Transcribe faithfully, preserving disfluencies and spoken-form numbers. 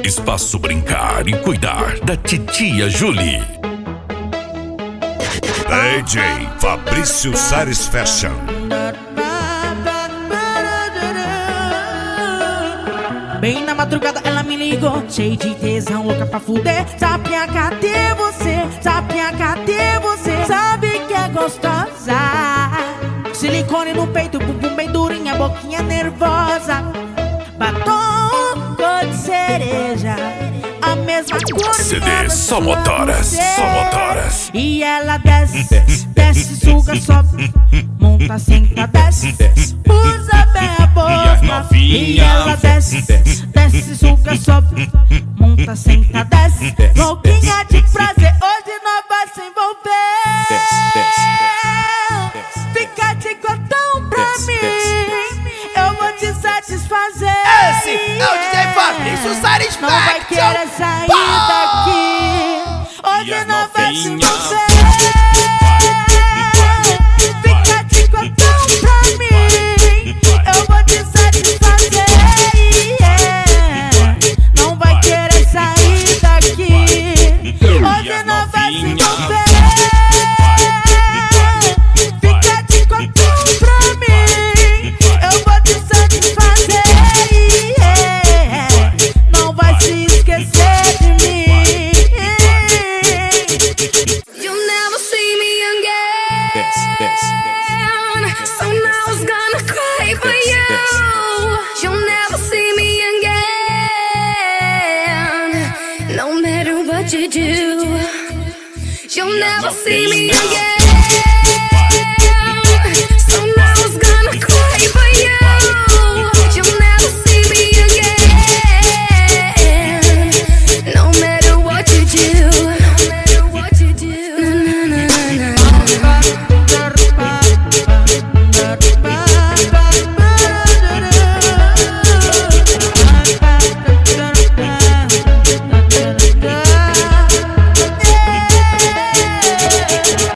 Espaço Brincar e Cuidar da Titia Julie. D J Fabrício Sares Fashion. Bem na madrugada ela me ligou, cheio de tesão, louca pra fuder. Sapinha, cadê você? Sapinha, cadê você? Sabe que é gostosa. Silicone no peito, bumbum bem durinha, boquinha nervosa. Batom cor de cereja, a mesma cor de C D Só Motoras, Só Motoras. E ela desce, desce, desce, suga, sobe, monta, senta, desce, desce, usa bem a boca. E ela desce, desce, desce, suga, sobe, monta, senta, desce, louquinha de prazer, hoje nós vai se envolver. Fica de cotão pra mim, eu vou te satisfazer. Esse é o D J Fabrício Sares Fashion. Não vai querer sair daqui, hoje nós vai se envolver. Fica de cotão pra mim, eu vou te satisfazer. Não vai querer sair daqui, hoje nós vai se envolver. Fica de cotão pra mim, eu vou te satisfazer. Não vai se esquecer de mim. You'll never see me again, so now I was gonna cry for you. You'll never see me again, no matter what you do. You'll never see me again.